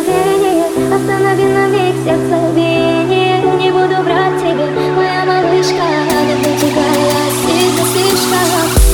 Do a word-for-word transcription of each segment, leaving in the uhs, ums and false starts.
прикосновение, останови на миг сердцебиение. Не буду врать тебе, моя малышка, люблю тебя я сильно слишком.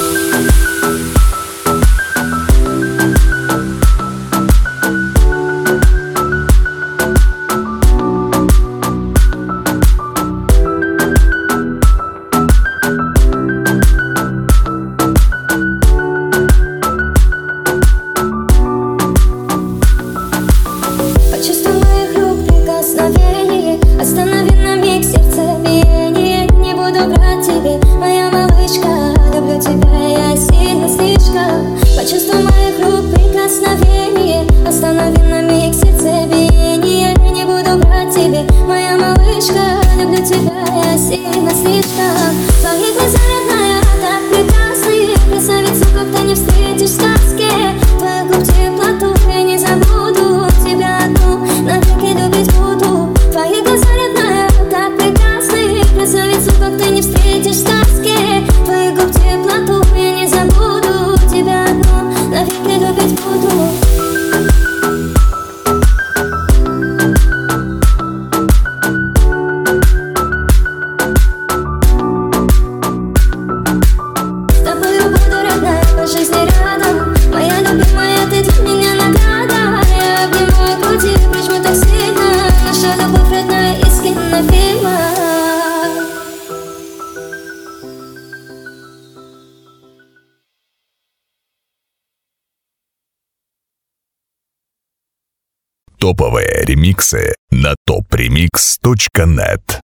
Почувствуй моих рук прикосновение, останови на миг сердцебиение. Не буду врать тебе, моя малышка, люблю тебя я сильно слишком. Почувствуй моих рук прикосновение, останови на миг сердцебиение. Не буду врать тебе, моя малышка, люблю тебя я сильно слишком. Твои глаза, родная, так прекрасны, красавицу, как ты не встретишь в сказке. Твоих губ теплоту я не забуду, тебя одну навеки любить буду. Твои глаза, родная, так прекрасны, красавицу, как ты не встретишь в сказке. Твоих губ теплоту я не забуду, тебя одну навеки любить буду. С тобою буду, родная, по жизни рядом. Моя любимая, ты для меня награда. Я обнимаю груди, прижму так сильно. Наша любовь, родная, из кинофильма. Топовые ремиксы на топ ремикс точка нет.